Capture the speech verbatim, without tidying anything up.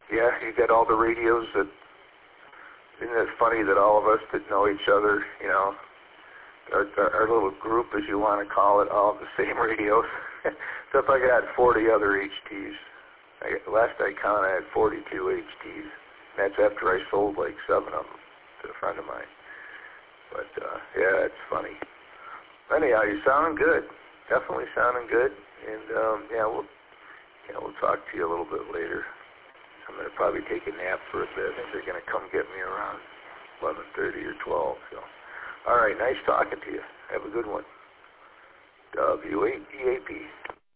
Yeah, you got all the radios that, isn't it funny that all of us that know each other, you know, our, our, our little group, as you want to call it, all have the same radios. Except I got forty other H Ts. I, last I counted, I had forty-two H Ts. That's after I sold like seven of them to a friend of mine. But, uh, yeah, it's funny. Anyhow, you're sounding good. Definitely sounding good. And, um, yeah, we'll, yeah, we'll talk to you a little bit later. I'm going to probably take a nap for a bit. I think they're going to come get me around eleven thirty or twelve. So, all right, nice talking to you. Have a good one. W A P A P.